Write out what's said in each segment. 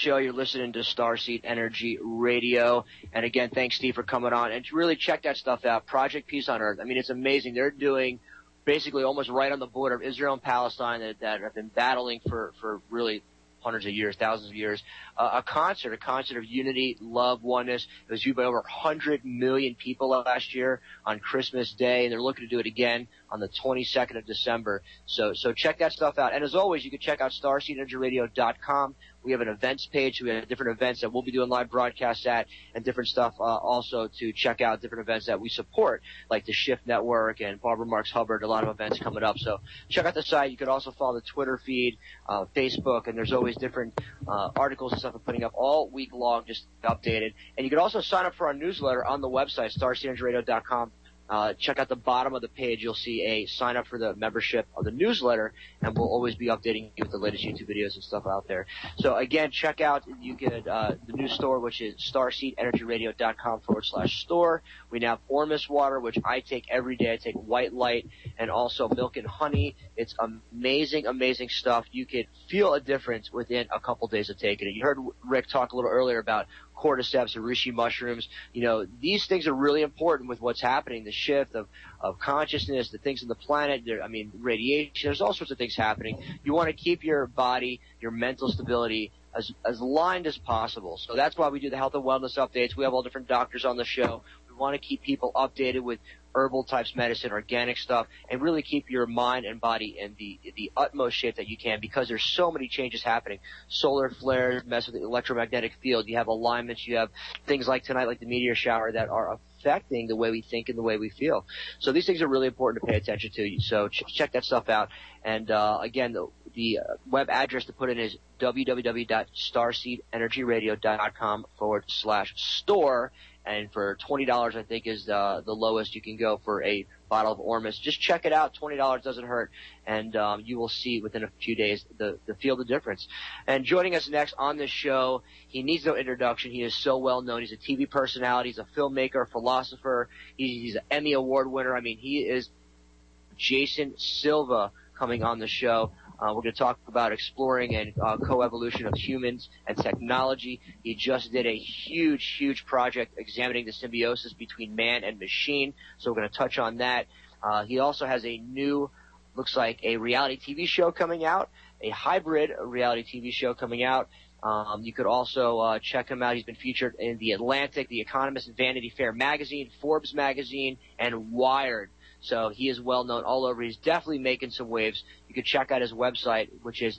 show. You're listening to Starseed Energy Radio. And again, thanks, Steve, for coming on. And really check that stuff out. Project Peace on Earth. I mean, it's amazing. They're doing basically almost right on the border of Israel and Palestine that have been battling for really hundreds of years, thousands of years, a concert of unity, love, oneness. It was viewed by over 100 million people last year on Christmas Day, and they're looking to do it again on the 22nd of December. So check that stuff out. And as always, you can check out StarseedEnergyRadio.com. We have an events page. We have different events that we'll be doing live broadcasts at, and different stuff also to check out different events that we support, like the Shift Network and Barbara Marx Hubbard, a lot of events coming up. So check out the site. You could also follow the Twitter feed, Facebook, and there's always different articles and stuff we're putting up all week long, just updated. And you can also sign up for our newsletter on the website, StarseedEnergyRadio.com. Check out the bottom of the page. You'll see a sign up for the membership of the newsletter, and we'll always be updating you with the latest YouTube videos and stuff out there. So again, check out the new store, which is StarseedEnergyRadio.com/store. We now have Ormus water, which I take every day. I take White Light and also milk and honey. It's amazing, amazing stuff. You could feel a difference within a couple days of taking it. You heard Rick talk a little earlier about cordyceps and reishi mushrooms. You know, these things are really important with what's happening, the shift of consciousness, the things in the planet, radiation, there's all sorts of things happening. You want to keep your body, your mental stability as aligned as possible. So that's why we do the health and wellness updates. We have all different doctors on the show. We want to keep people updated with herbal types medicine, organic stuff, and really keep your mind and body in the utmost shape that you can, because there's so many changes happening. Solar flares mess with the electromagnetic field. You have alignments. You have things like tonight, like the meteor shower, that are affecting the way we think and the way we feel. So these things are really important to pay attention to. So check that stuff out. And again, the web address to put in is www.starseedenergyradio.com/store. And for $20, I think, is the lowest you can go for a bottle of Ormus. Just check it out. $20 doesn't hurt. And you will see within a few days feel the difference. And joining us next on this show, he needs no introduction. He is so well known. He's a TV personality. He's a filmmaker, philosopher. He's an Emmy Award winner. I mean, he is Jason Silva coming on the show. We're going to talk about exploring and coevolution of humans and technology. He just did a huge, huge project examining the symbiosis between man and machine, so we're going to touch on that. He also has a new, looks like a reality TV show coming out, a hybrid reality TV show coming out. You could also check him out. He's been featured in The Atlantic, The Economist, and Vanity Fair magazine, Forbes magazine, and Wired. So he is well known all over. He's definitely making some waves. You can check out his website, which is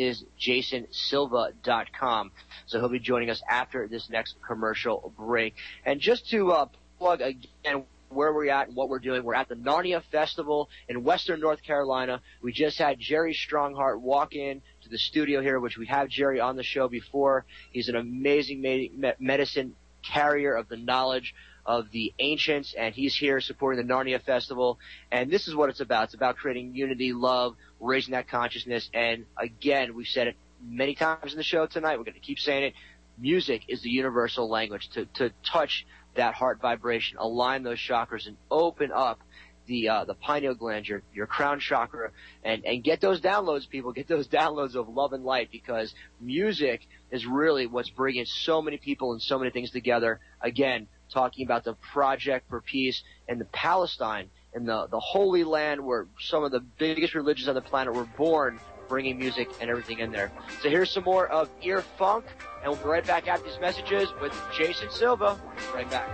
thisisjasonsilva.com. So he'll be joining us after this next commercial break. And just to plug again where we're at and what we're doing, we're at the Narnia Festival in Western North Carolina. We just had Jerry Strongheart walk in to the studio here, which we have Jerry on the show before. He's an amazing medicine carrier of the knowledge of the ancients, and he's here supporting the Narnia Festival. And this is what it's about. It's about creating unity, love, raising that consciousness. And again, we've said it many times in the show tonight. We're going to keep saying it. Music is the universal language to touch that heart vibration, align those chakras, and open up the pineal gland, your crown chakra, and get those downloads, people. Get those downloads of love and light, because music is really what's bringing so many people and so many things together. Again, talking about the Project for Peace in the Palestine, in the Holy Land, where some of the biggest religions on the planet were born, bringing music and everything in there. So here's some more of Ear Funk, and we'll be right back after these messages with Jason Silva. Right back.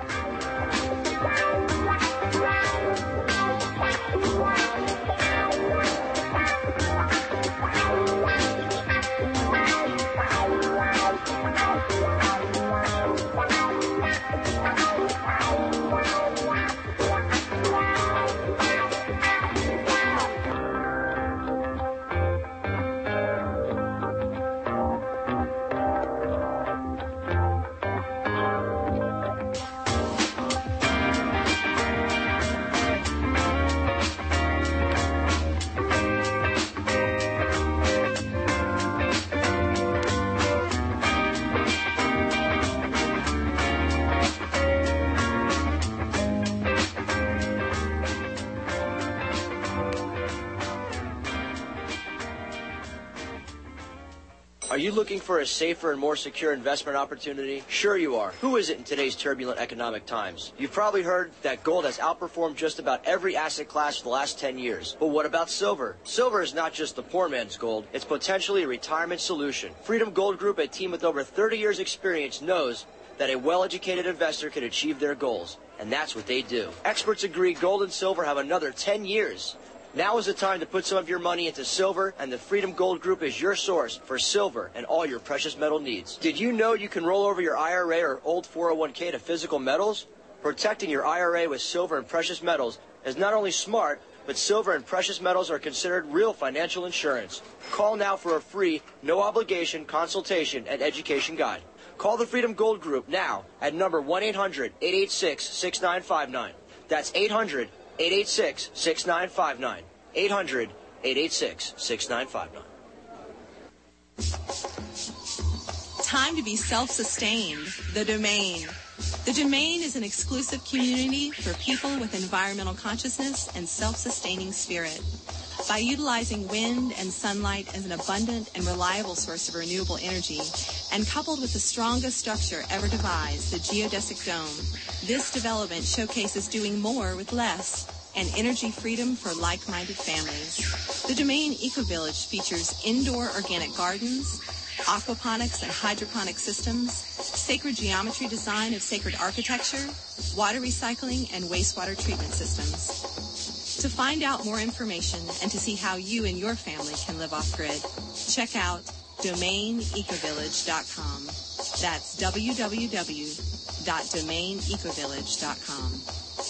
Are you looking for a safer and more secure investment opportunity? Sure you are. Who is it in today's turbulent economic times? You've probably heard that gold has outperformed just about every asset class for the last 10 years. But what about silver? Silver is not just the poor man's gold. It's potentially a retirement solution. Freedom Gold Group, a team with over 30 years experience, knows that a well-educated investor can achieve their goals. And that's what they do. Experts agree gold and silver have another 10 years. Now is the time to put some of your money into silver, and the Freedom Gold Group is your source for silver and all your precious metal needs. Did you know you can roll over your IRA or old 401k to physical metals? Protecting your IRA with silver and precious metals is not only smart, but silver and precious metals are considered real financial insurance. Call now for a free, no-obligation consultation and education guide. Call the Freedom Gold Group now at number 1-800-886-6959. That's 800-886-6959. 800-886-6959. Time to be self-sustained. The Domain. The Domain is an exclusive community for people with environmental consciousness and self-sustaining spirit. By utilizing wind and sunlight as an abundant and reliable source of renewable energy, and coupled with the strongest structure ever devised, the geodesic dome, this development showcases doing more with less and energy freedom for like-minded families. The Domain Eco-Village features indoor organic gardens, aquaponics and hydroponic systems, sacred geometry design of sacred architecture, water recycling, and wastewater treatment systems. To find out more information and to see how you and your family can live off-grid, check out DomainEcoVillage.com. That's www.DomainEcoVillage.com.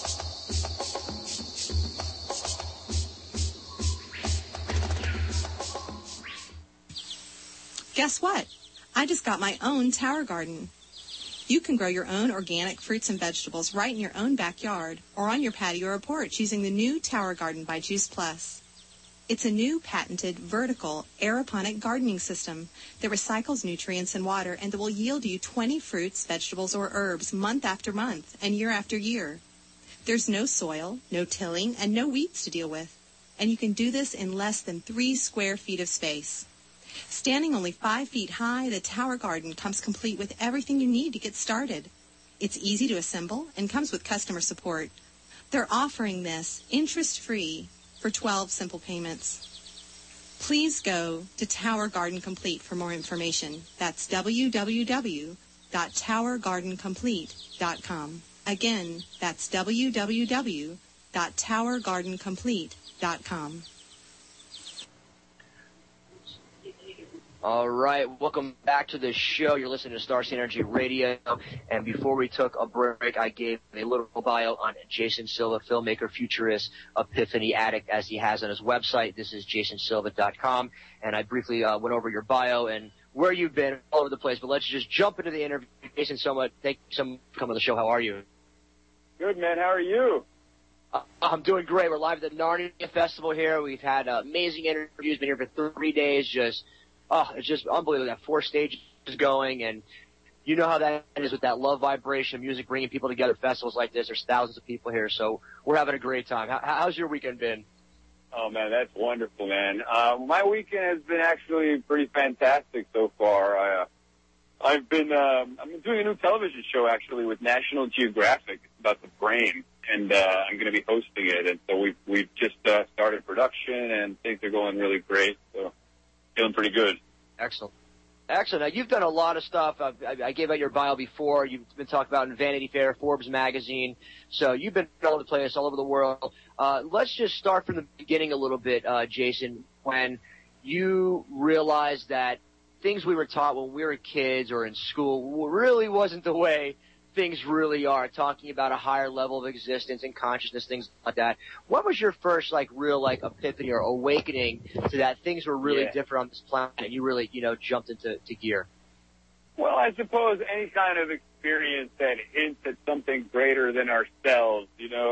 Guess what? I just got my own tower garden. You can grow your own organic fruits and vegetables right in your own backyard or on your patio or porch using the new Tower Garden by Juice Plus. It's a new patented vertical aeroponic gardening system that recycles nutrients and water and that will yield you 20 fruits, vegetables, or herbs month after month and year after year. There's no soil, no tilling, and no weeds to deal with. And you can do this in less than 3 square feet of space. Standing only 5 feet high, the Tower Garden comes complete with everything you need to get started. It's easy to assemble and comes with customer support. They're offering this interest-free for 12 simple payments. Please go to Tower Garden Complete for more information. That's www.towergardencomplete.com. Again, that's www.towergardencomplete.com. All right, welcome back to the show. You're listening to Starseed Energy Radio, and before we took a break, I gave a little bio on Jason Silva, filmmaker, futurist, epiphany addict, as he has on his website. This is jasonsilva.com, and I briefly went over your bio and where you've been all over the place, but let's just jump into the interview. Jason Silva, thank you so much for coming on the show. How are you? Good, man. How are you? I'm doing great. We're live at the Narnia Festival here. We've had amazing interviews, been here for 3 days, it's just unbelievable. That 4 stages going, and you know how that is with that love vibration of music bringing people together at festivals like this. There's thousands of people here, so we're having a great time. How's your weekend been? Oh, man, that's wonderful, man. My weekend has been actually pretty fantastic so far. I'm doing a new television show, actually, with National Geographic. It's about the brain, and I'm going to be hosting it. And so we've just started production, and things are going really great, so feeling pretty good. Excellent. Now, you've done a lot of stuff. I gave out your bio before. You've been talked about in Vanity Fair, Forbes magazine. So you've been all over the place, all over the world. Let's just start from the beginning a little bit, Jason, when you realized that things we were taught when we were kids or in school really wasn't the way things really are, talking about a higher level of existence and consciousness, things like that. What was your first, real epiphany or awakening to that things were really different on this planet and you really, jumped into gear? Well, I suppose any kind of experience that hints at something greater than ourselves,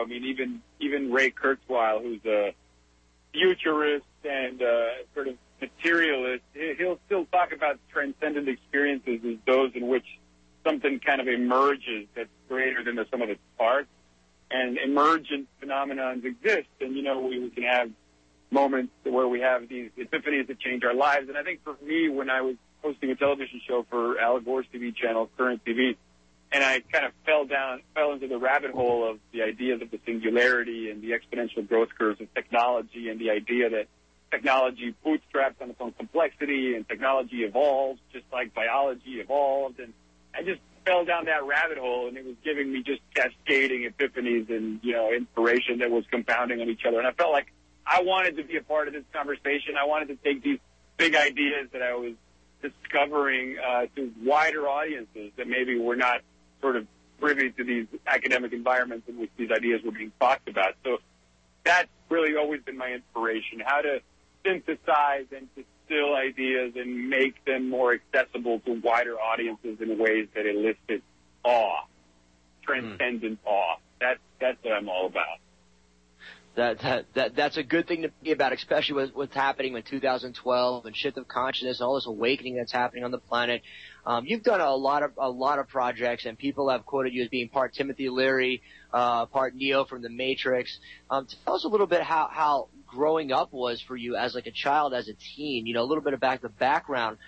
even Ray Kurzweil, who's a futurist and sort of materialist, he'll still talk about transcendent experiences as those in which something kind of emerges that's greater than the sum of its parts. And emergent phenomenons exist. And, we can have moments where we have these epiphanies that change our lives. And I think for me, when I was hosting a television show for Al Gore's TV channel, Current TV. And I kind of fell into the rabbit hole of the ideas of the singularity and the exponential growth curves of technology, and the idea that technology bootstraps on its own complexity and technology evolves just like biology evolved. And I just fell down that rabbit hole, and it was giving me just cascading epiphanies and, inspiration that was compounding on each other. And I felt like I wanted to be a part of this conversation. I wanted to take these big ideas that I was discovering to wider audiences that maybe were not sort of privy to these academic environments in which these ideas were being talked about. So that's really always been my inspiration, how to synthesize and distill ideas and make them more accessible to wider audiences in ways that elicit awe, transcendent awe. That's what I'm all about. That's a good thing to be about, especially with what's happening in 2012 and shift of consciousness and all this awakening that's happening on the planet. You've done a lot of projects, and people have quoted you as being part Timothy Leary, part Neo from The Matrix. Tell us a little bit how growing up was for you as like a child, as a teen. A little bit about the background.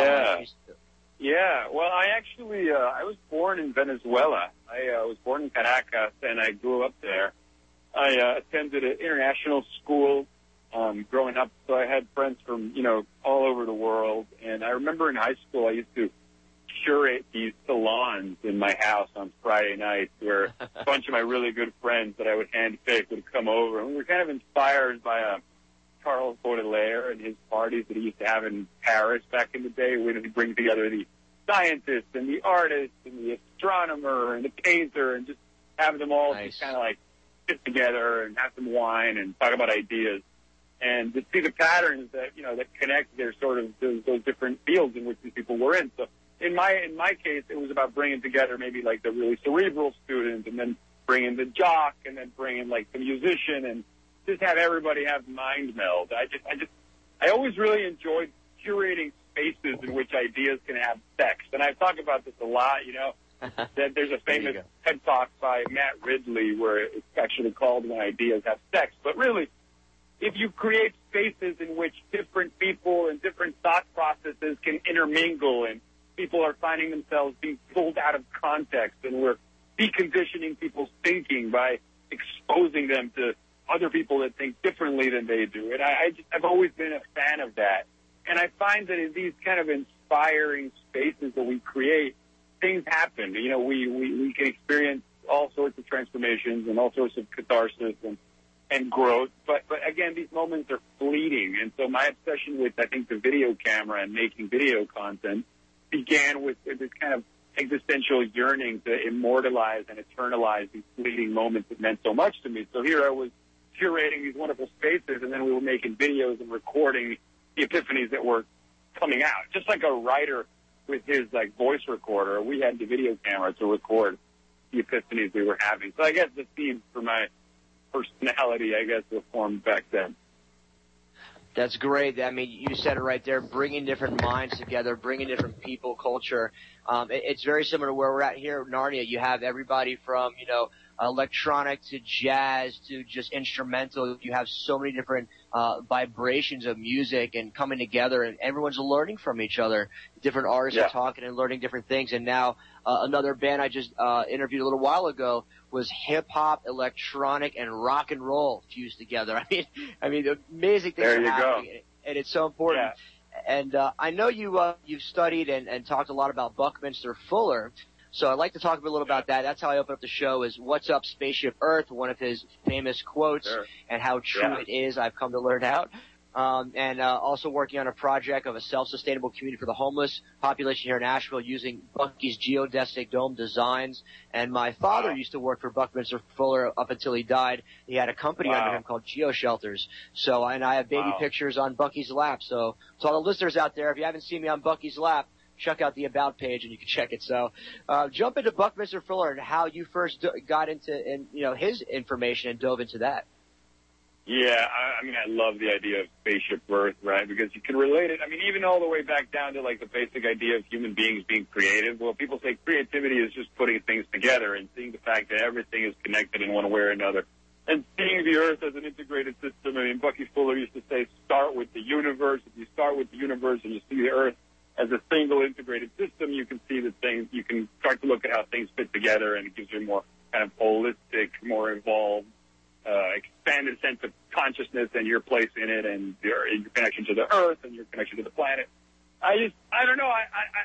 Yeah. Well, I actually I was born in Venezuela. I was born in Caracas, and I grew up there. I attended an international school growing up, so I had friends from, all over the world. And I remember in high school I used to curate these salons in my house on Friday nights where a bunch of my really good friends that I would handpick would come over. And we were kind of inspired by Charles Baudelaire and his parties that he used to have in Paris back in the day, when he'd bring together the scientists and the artists and the astronomer and the painter and just have them all just kind of like sit together and have some wine and talk about ideas, and to see the patterns that that connect their sort of those different fields in which these people were in. So in my case, it was about bringing together maybe like the really cerebral student, and then bringing the jock, and then bringing like the musician, and just have everybody have mind meld. I always really enjoyed curating spaces in which ideas can have sex, and I've talked about this a lot. That there's a famous TED Talk by Matt Ridley where it's actually called When Ideas Have Sex. But really, if you create spaces in which different people and different thought processes can intermingle, and people are finding themselves being pulled out of context, and we're deconditioning people's thinking by exposing them to other people that think differently than they do. And I've always been a fan of that. And I find that in these kind of inspiring spaces that we create, things happen. We can experience all sorts of transformations and all sorts of catharsis and growth. But again, these moments are fleeting. And so my obsession with, I think, the video camera and making video content began with this kind of existential yearning to immortalize and eternalize these fleeting moments that meant so much to me. So here I was curating these wonderful spaces, and then we were making videos and recording the epiphanies that were coming out. Just like a writer with his voice recorder, we had the video camera to record the epiphanies we were having. So I guess the theme for my personality, was formed back then. That's great. I mean, you said it right there, bringing different minds together, bringing different people, culture. It's very similar to where we're at here at Narnia. You have everybody from, electronic to jazz to just instrumental. You have so many different vibrations of music and coming together, and everyone's learning from each other. Different artists are talking and learning different things. And now another band I just interviewed a little while ago was hip-hop, electronic, and rock and roll fused together. I mean, amazing things are happening, and it's so important. Yeah. And I know you've studied and talked a lot about Buckminster Fuller. So I'd like to talk a little about that. That's how I open up the show, is "What's up, Spaceship Earth?" one of his famous quotes, and how true it is, I've come to learn out. And also working on a project of a self-sustainable community for the homeless population here in Asheville using Bucky's geodesic dome designs. And my father used to work for Buckminster Fuller up until he died. He had a company under him called Geo Shelters. So, and I have baby pictures on Bucky's lap. So to all the listeners out there, if you haven't seen me on Bucky's lap, check out the About page and you can check it. So, jump into Buckminster Fuller and how you first got into, his information and dove into that. Yeah, I love the idea of Spaceship Earth, right? Because you can relate it. Even all the way back down to the basic idea of human beings being creative. Well, people say creativity is just putting things together and seeing the fact that everything is connected in one way or another. And seeing the Earth as an integrated system. Bucky Fuller used to say, start with the universe. If you start with the universe and you see the Earth as a you can see that things, you can start to look at how things fit together, and it gives you a more kind of holistic, more involved, expanded sense of consciousness and your place in it, and your connection to the earth and your connection to the planet. I don't know.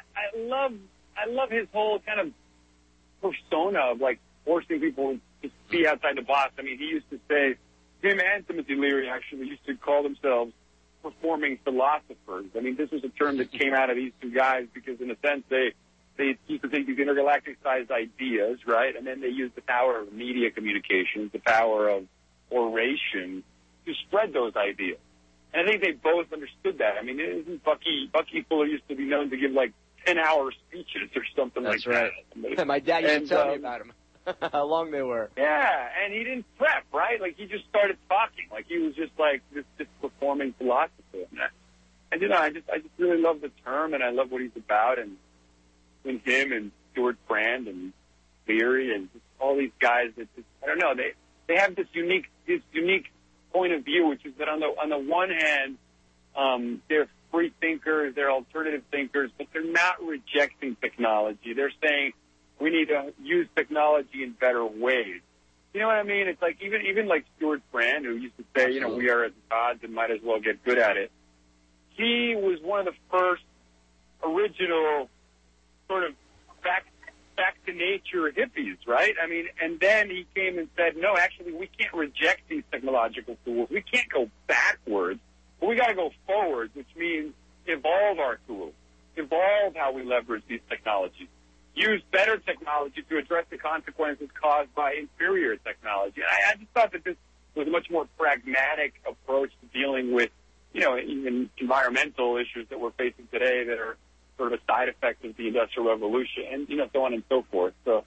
I love his whole kind of persona of like forcing people to see outside the box. I mean, he used to say, him and Timothy Leary actually used to call themselves performing philosophers. I mean, this was a term that came out of these two guys because, in a sense, they used to think these intergalactic-sized ideas, right? And then they used the power of media communications, the power of oration, to spread those ideas. And I think they both understood that. I mean, isn't Bucky Fuller used to be known to give like 10-hour speeches or something like that. That's right. My dad used to tell me about them. How long they were. Yeah, and he didn't prep, right? Like, he just started talking. Like, he was just like this performing philosopher. And, you know, I just really love the term, and I love what he's about, and him and Stuart Brand and Leary and just all these guys that just, I don't know, they have this unique point of view, which is that on the one hand, they're free thinkers, they're alternative thinkers, but they're not rejecting technology. They're saying, we need to use technology in better ways. You know what I mean? It's like even like Stuart Brand, who used to say, you know, we are at odds and might as well get good at it. He was one of the first original sort of back to nature hippies, right? I mean, and then he came and said, no, actually, we can't reject these technological tools. We can't go backwards, but we got to go forwards, which means evolve our tools, evolve how we leverage these technologies. Use better technology to address the consequences caused by inferior technology. And I just thought that this was a much more pragmatic approach to dealing with, you know, even environmental issues that we're facing today that are sort of a side effect of the Industrial Revolution and, you know, so on and so forth. So,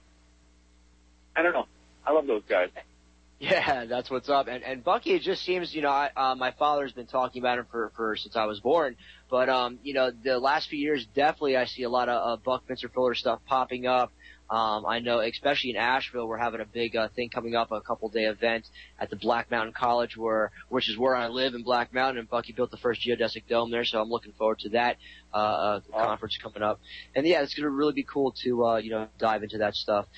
I don't know. I love those guys. Yeah, that's what's up. And Bucky, it just seems, you know, my father's been talking about him for since I was born. But, you know, the last few years, definitely I see a lot of Buckminster Fuller stuff popping up. I know, especially in Asheville, we're having a big thing coming up, a couple-day event at the Black Mountain College, which is where I live in Black Mountain, and Bucky built the first geodesic dome there, so I'm looking forward to that conference coming up. And yeah, it's going to really be cool to you know, dive into that stuff.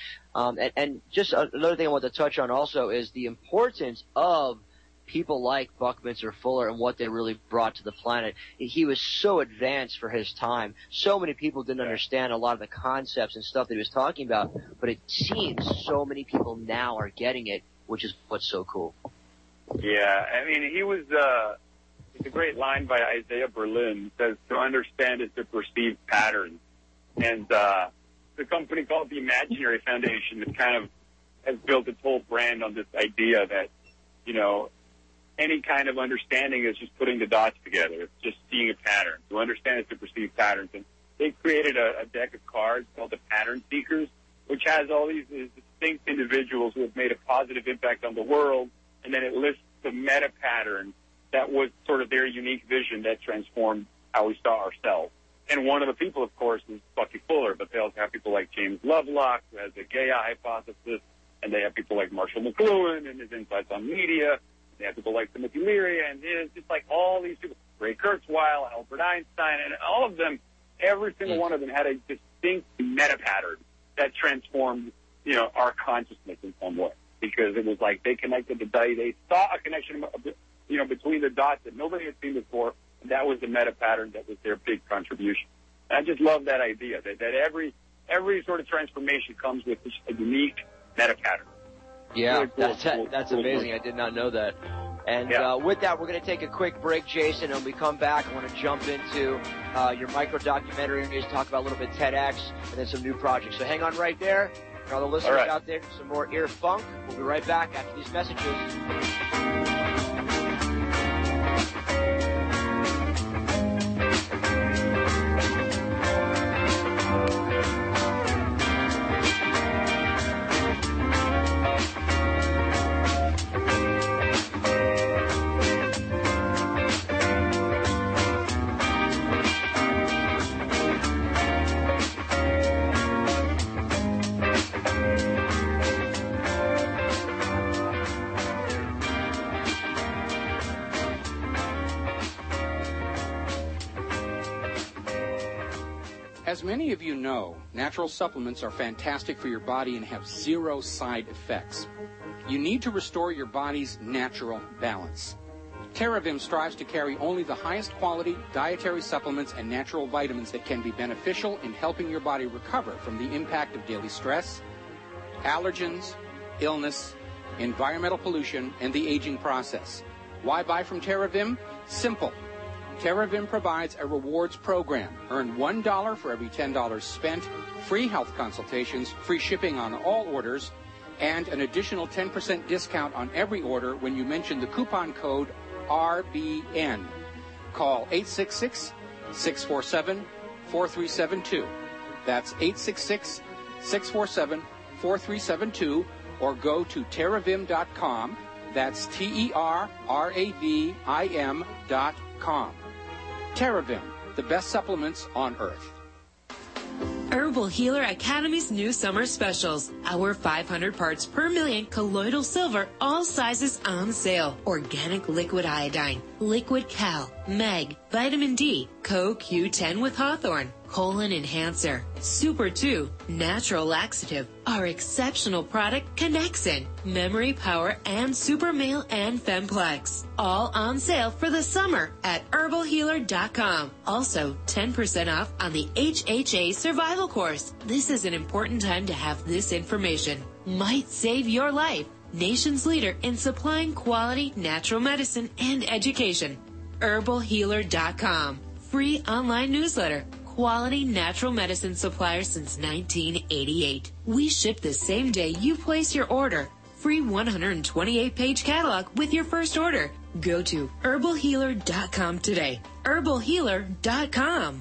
And just another thing I want to touch on also is the importance of people like Buckminster Fuller and what they really brought to the planet. He was so advanced for his time. So many people didn't understand a lot of the concepts and stuff that he was talking about, but it seems so many people now are getting it, which is what's so cool. Yeah, I mean, he was, it's a great line by Isaiah Berlin. It says, to understand is to perceive patterns. And the company called the Imaginary Foundation that kind of has built its whole brand on this idea that, you know, any kind of understanding is just putting the dots together. It's just seeing a pattern. To understand is to perceive patterns. And they created a deck of cards called the Pattern Seekers, which has all these distinct individuals who have made a positive impact on the world, and then it lists the meta pattern that was sort of their unique vision that transformed how we saw ourselves. And one of the people, of course, is Bucky Fuller, but they also have people like James Lovelock, who has the Gaia hypothesis, and they have people like Marshall McLuhan and his insights on media. They have people like Timothy Leary, and it's just like all these people, Ray Kurzweil, Albert Einstein, and all of them, every single one of them had a distinct meta pattern that transformed, you know, our consciousness in some way. Because it was like they connected the dots. They saw a connection, you know, between the dots that nobody had seen before, and that was the meta pattern that was their big contribution. And I just love that idea that every sort of transformation comes with a unique meta pattern. Yeah, really cool, that's cool, amazing. Cool. I did not know that. And yeah. With that, we're going to take a quick break, Jason, and when we come back, I want to jump into your micro-documentary, talk about a little bit TEDx, and then some new projects. So hang on right there. For all the listeners out there, some more ear funk. We'll be right back after these messages. As many of you know, natural supplements are fantastic for your body and have zero side effects. You need to restore your body's natural balance. TerraVim strives to carry only the highest quality dietary supplements and natural vitamins that can be beneficial in helping your body recover from the impact of daily stress, allergens, illness, environmental pollution, and the aging process. Why buy from TerraVim? Simple. TerraVim provides a rewards program. Earn $1 for every $10 spent, free health consultations, free shipping on all orders, and an additional 10% discount on every order when you mention the coupon code RBN. Call 866-647-4372. That's 866-647-4372, or go to TerraVim.com. That's TerraVim.com. TerraVim, the best supplements on earth. Herbal Healer Academy's new summer specials. Our 500 parts per million colloidal silver, all sizes on sale. Organic liquid iodine, liquid cal, meg, vitamin D, CoQ10 with Hawthorne, colon enhancer, Super 2, natural laxative, our exceptional product Connexin, memory power, and Super Male and Femplex. All on sale for the summer at herbalhealer.com. Also, 10% off on the HHA Survival Course. This is an important time to have this information. Might save your life. Nation's leader in supplying quality natural medicine and education. herbalhealer.com. Free online newsletter. Quality natural medicine supplier since 1988. We ship the same day you place your order. Free 128-page catalog with your first order. Go to herbalhealer.com today. herbalhealer.com.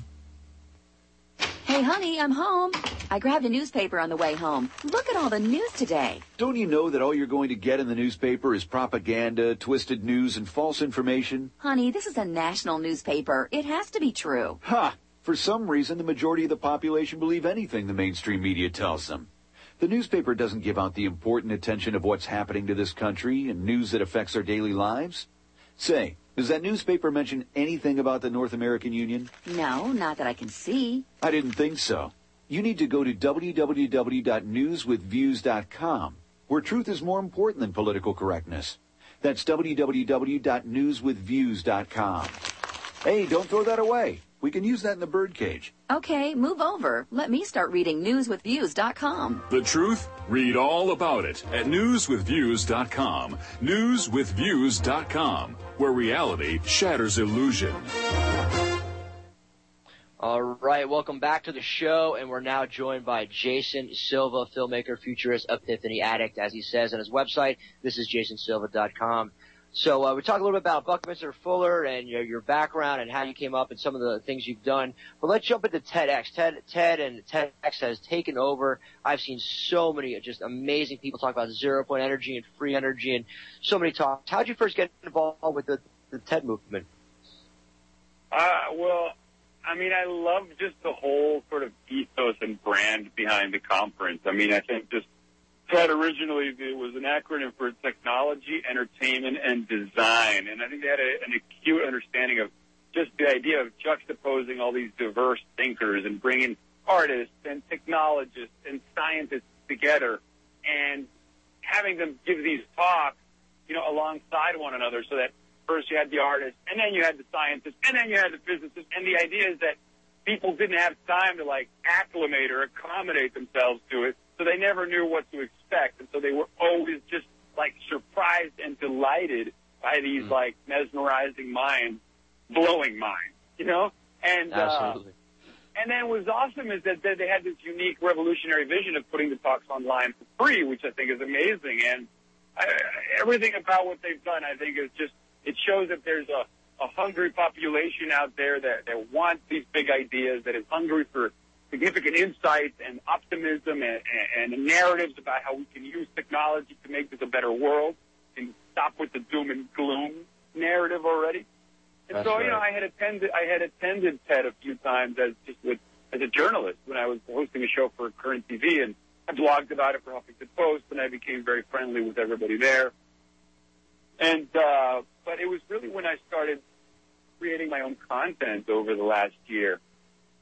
Hey, honey, I'm home. I grabbed a newspaper on the way home. Look at all the news today. Don't you know that all you're going to get in the newspaper is propaganda, twisted news, and false information? Honey, this is a national newspaper. It has to be true. Ha! For some reason, the majority of the population believe anything the mainstream media tells them. The newspaper doesn't give out the important attention of what's happening to this country and news that affects our daily lives. Say, does that newspaper mention anything about the North American Union? No, not that I can see. I didn't think so. You need to go to www.newswithviews.com, where truth is more important than political correctness. That's www.newswithviews.com. Hey, don't throw that away. We can use that in the birdcage. Okay, move over. Let me start reading newswithviews.com. The truth? Read all about it at newswithviews.com. Newswithviews.com, where reality shatters illusion. All right, welcome back to the show, and we're now joined by Jason Silva, filmmaker, futurist, epiphany addict, as he says on his website. This is jasonsilva.com. So we talked a little bit about Buckminster Fuller and your background and how you came up and some of the things you've done. But let's jump into TEDx. TED and TEDx has taken over. I've seen so many just amazing people talk about 0-point energy and free energy and so many talks. How did you first get involved with the TED movement? Well, I mean, I love just the whole sort of ethos and brand behind the conference. I mean, I think just TED originally it was an acronym for technology, entertainment, and design. And I think they had an acute understanding of just the idea of juxtaposing all these diverse thinkers and bringing artists and technologists and scientists together and having them give these talks, you know, alongside one another so that first you had the artists, and then you had the scientists, and then you had the physicists. And the idea is that people didn't have time to, like, acclimate or accommodate themselves to it, so they never knew what to expect. And so they were always just, like, surprised and delighted by these, like, mesmerizing minds, blowing minds, you know? And, Absolutely. And then what was awesome is that they had this unique revolutionary vision of putting the talks online for free, which I think is amazing. And everything about what they've done, I think, is just, it shows that there's a hungry population out there that wants these big ideas, that is hungry for significant insights and optimism and narratives about how we can use technology to make this a better world and stop with the doom and gloom narrative already. And That's so, right. you know, I had attended TED a few times as a journalist when I was hosting a show for Current TV, and I blogged about it for Huffington Post, and I became very friendly with everybody there. And but it was really when I started creating my own content over the last year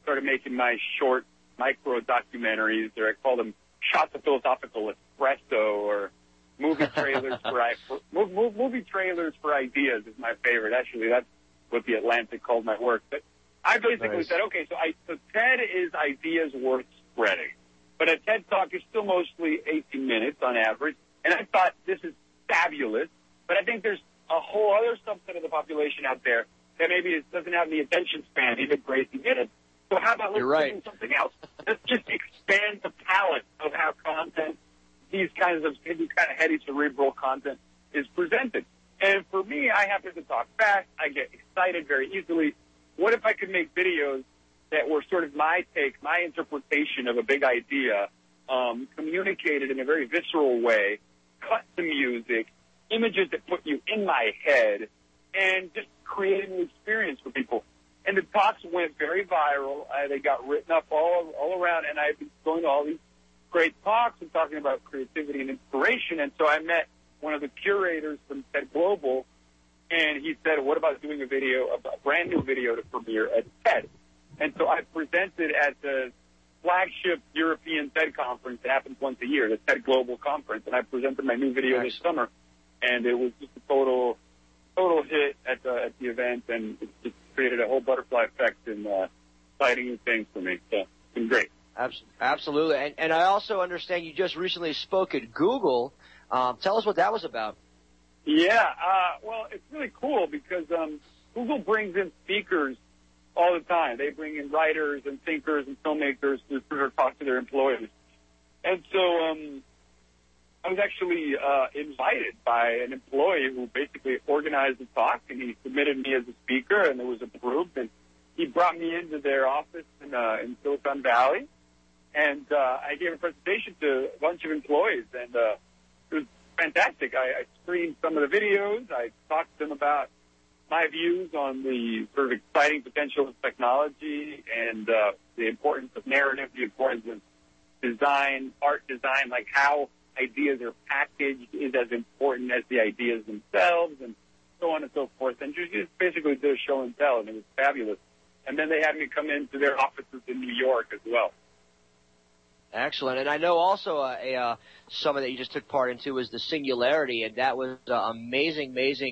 started making my short micro documentaries, or I call them shots of philosophical espresso, or movie trailers movie trailers for ideas is my favorite. Actually, that's what the Atlantic called my work. But I basically said, okay, so TED is ideas worth spreading, but a TED Talk is still mostly 18 minutes on average. And I thought, this is fabulous, but I think there's a whole other subset of the population out there that maybe doesn't have the attention span, even Gracie did it. So how about let's do something else? Let's just expand the palette of how content, these kinds of heady cerebral content is presented. And for me, I happen to talk fast. I get excited very easily. What if I could make videos that were sort of my take, my interpretation of a big idea, communicated in a very visceral way, cut the music, images that put you in my head, and just create an experience for people. And the talks went very viral. They got written up all around, and I've been going to all these great talks and talking about creativity and inspiration. And so I met one of the curators from TED Global, and he said, what about doing a brand new video to premiere at TED? And so I presented at the flagship European TED conference that happens once a year, the TED Global Conference, and I presented my new video this summer, and it was just a total hit at the event, and it just created a whole butterfly effect and exciting new things for me. So it's been great. Absolutely. And I also understand you just recently spoke at Google. Tell us what that was about. Yeah, well, it's really cool because Google brings in speakers all the time. They bring in writers and thinkers and filmmakers to talk to their employees. And so I was actually invited by an employee who basically organized the talk, and he submitted me as a speaker, and it was approved. And he brought me into their office in Silicon Valley, and I gave a presentation to a bunch of employees, and it was fantastic. I screened some of the videos. I talked to them about my views on the sort of exciting potential of technology and the importance of narrative, the importance of design, art design, like how ideas are packaged is as important as the ideas themselves, and so on and so forth. And just basically did a show and tell, and it was fabulous. And then they had me come into their offices in New York as well. Excellent. And I know also a summit that you just took part into was the Singularity, and that was amazing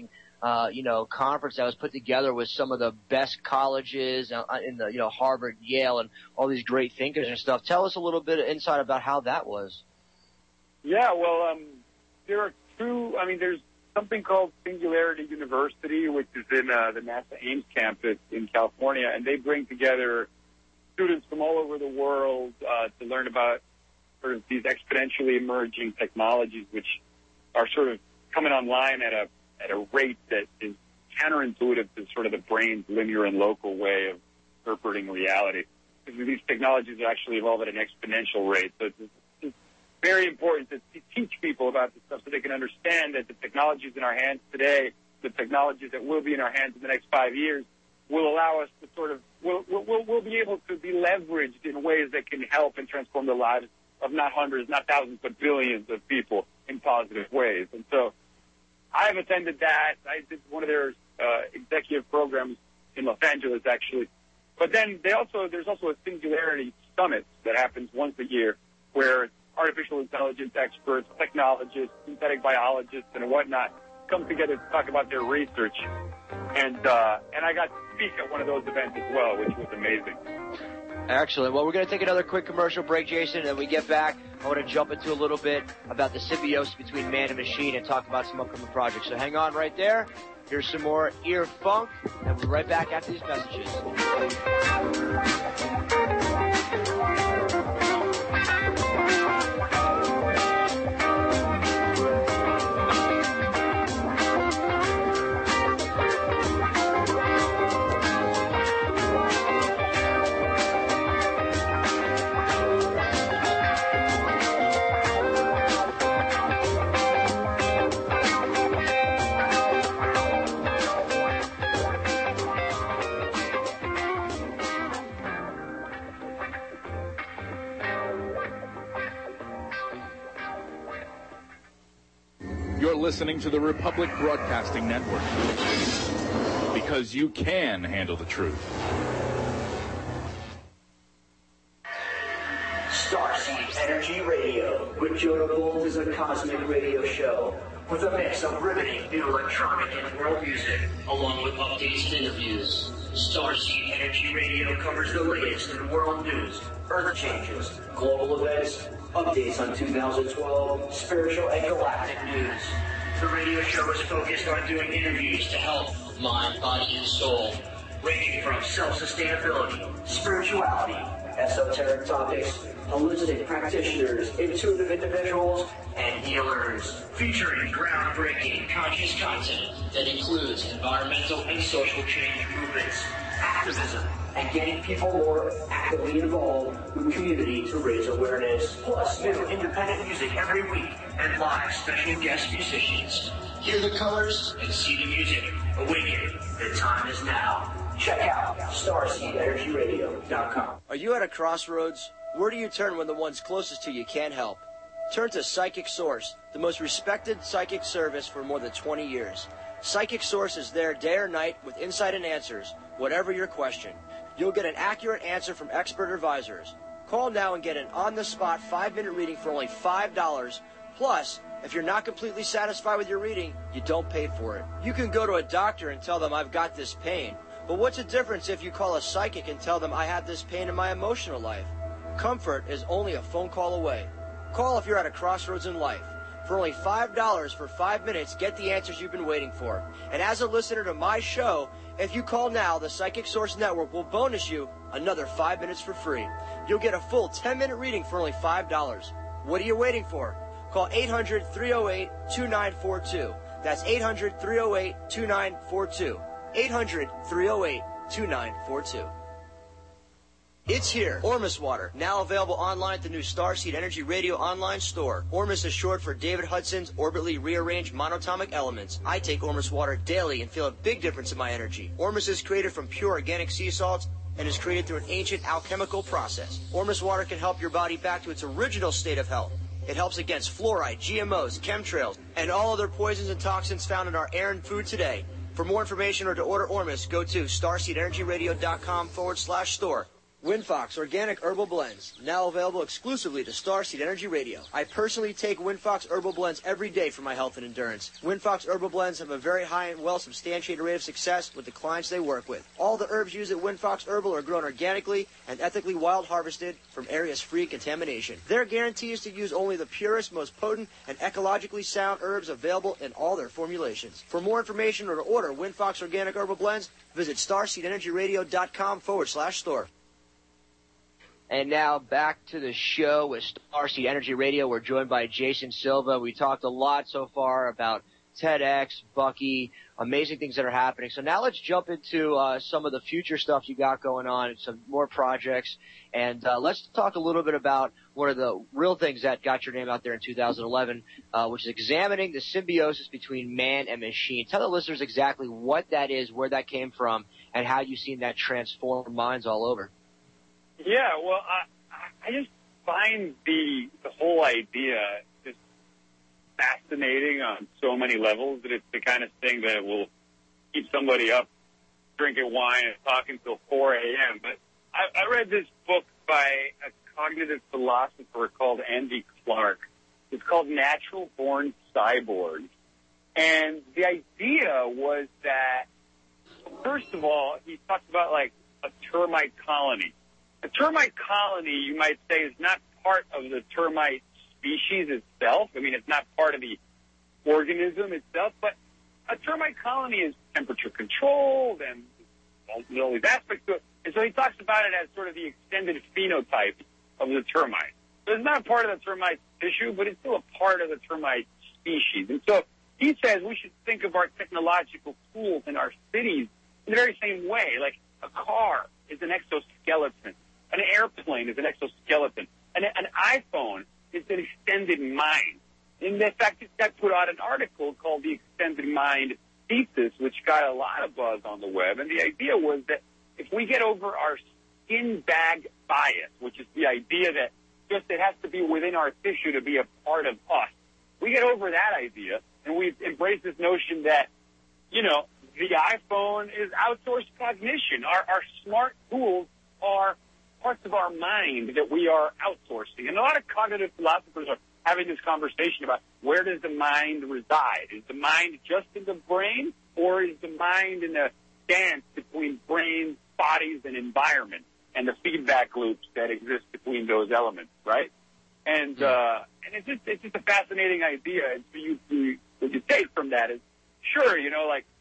conference that was put together with some of the best colleges in the Harvard, Yale, and all these great thinkers and stuff. Tell us a little bit of insight about how that was. Yeah, well, there are there's something called Singularity University, which is in the NASA Ames campus in California, and they bring together students from all over the world to learn about sort of these exponentially emerging technologies, which are sort of coming online at a rate that is counterintuitive to sort of the brain's linear and local way of interpreting reality. Because these technologies actually evolve at an exponential rate. So it's very important to teach people about this stuff so they can understand that the technologies in our hands today, the technologies that will be in our hands in the next 5 years, will allow us to sort of, we'll be able to be leveraged in ways that can help and transform the lives of not hundreds, not thousands, but billions of people in positive ways. And so I've attended that. I did one of their executive programs in Los Angeles, actually. But then there's also a Singularity Summit that happens once a year where artificial intelligence experts, technologists, synthetic biologists, and whatnot come together to talk about their research. And I got to speak at one of those events as well, which was amazing. Excellent. Well, we're going to take another quick commercial break, Jason, and then we get back. I want to jump into a little bit about the symbiosis between man and machine and talk about some upcoming projects. So hang on right there. Here's some more Ear Funk, and we'll be right back after these messages. You're listening to the Republic Broadcasting Network. Because you can handle the truth. Energy Radio with Jonah Gold is a cosmic radio show with a mix of riveting new electronic and world music, along with updates and interviews. Starseed Energy Radio covers the latest in world news, earth changes, global events, updates on 2012, spiritual and galactic news. The radio show is focused on doing interviews to help mind, body, and soul, ranging from self-sustainability, spirituality, esoteric topics, holistic practitioners, intuitive individuals, and healers. Featuring groundbreaking conscious content that includes environmental and social change movements, activism, and getting people more actively involved with community to raise awareness. Plus, new independent music every week and live special guest musicians. Hear the colors and see the music. Awaken. The time is now. Check out StarseedEnergyRadio.com. Are you at a crossroads? Where do you turn when the ones closest to you can't help? Turn to Psychic Source, the most respected psychic service for more than 20 years. Psychic Source is there day or night with insight and answers, whatever your question. You'll get an accurate answer from expert advisors. Call now and get an on-the-spot 5-minute reading for only $5. Plus, if you're not completely satisfied with your reading, you don't pay for it. You can go to a doctor and tell them, I've got this pain. But what's the difference if you call a psychic and tell them, I have this pain in my emotional life? Comfort is only a phone call away. Call if you're at a crossroads in life. For only $5 for 5 minutes, get the answers you've been waiting for. And as a listener to my show, if you call now, the Psychic Source Network will bonus you another 5 minutes for free. You'll get a full 10-minute reading for only $5. What are you waiting for? Call 800-308-2942. That's 800-308-2942. 800-308-2942. It's here. Ormus Water, now available online at the new Starseed Energy Radio online store. Ormus is short for David Hudson's orbitally rearranged monatomic elements. I take Ormus Water daily and feel a big difference in my energy. Ormus is created from pure organic sea salts and is created through an ancient alchemical process. Ormus Water can help your body back to its original state of health. It helps against fluoride, GMOs, chemtrails, and all other poisons and toxins found in our air and food today. For more information or to order Ormus, go to starseedenergyradio.com/store. WinFox Organic Herbal Blends, now available exclusively to Starseed Energy Radio. I personally take WinFox Herbal Blends every day for my health and endurance. WinFox Herbal Blends have a very high and well-substantiated rate of success with the clients they work with. All the herbs used at WinFox Herbal are grown organically and ethically wild harvested from areas free of contamination. Their guarantee is to use only the purest, most potent, and ecologically sound herbs available in all their formulations. For more information or to order WinFox Organic Herbal Blends, visit starseedenergyradio.com/store. And now back to the show with Starseed Energy Radio. We're joined by Jason Silva. We talked a lot so far about TEDx, Bucky, amazing things that are happening. So now let's jump into some of the future stuff you got going on, some more projects. And let's talk a little bit about one of the real things that got your name out there in 2011, which is examining the symbiosis between man and machine. Tell the listeners exactly what that is, where that came from, and how you've seen that transform minds all over. Yeah, well, I just find the whole idea just fascinating on so many levels that it's the kind of thing that will keep somebody up drinking wine and talking till 4 a.m. But I read this book by a cognitive philosopher called Andy Clark. It's called Natural Born Cyborgs. And the idea was that, first of all, he talked about like a termite colony. A termite colony, you might say, is not part of the termite species itself. I mean, it's not part of the organism itself, but a termite colony is temperature controlled and all these aspects to it. And so he talks about it as sort of the extended phenotype of the termite. So it's not part of the termite tissue, but it's still a part of the termite species. And so he says we should think of our technological tools in our cities in the very same way. Like a car is an exoskeleton. An airplane is an exoskeleton. An iPhone is an extended mind. In fact, I put out an article called The Extended Mind Thesis, which got a lot of buzz on the web. And the idea was that if we get over our skin bag bias, which is the idea that just it has to be within our tissue to be a part of us, we get over that idea and we embrace this notion that, you know, the iPhone is outsourced cognition. Our smart tools are parts of our mind that we are outsourcing. And a lot of cognitive philosophers are having this conversation about where does the mind reside? Is the mind just in the brain, or is the mind in a dance between brains, bodies, and environment, and the feedback loops that exist between those elements, right? And it's just a fascinating idea. And for you, what you take from that is, sure, you know, like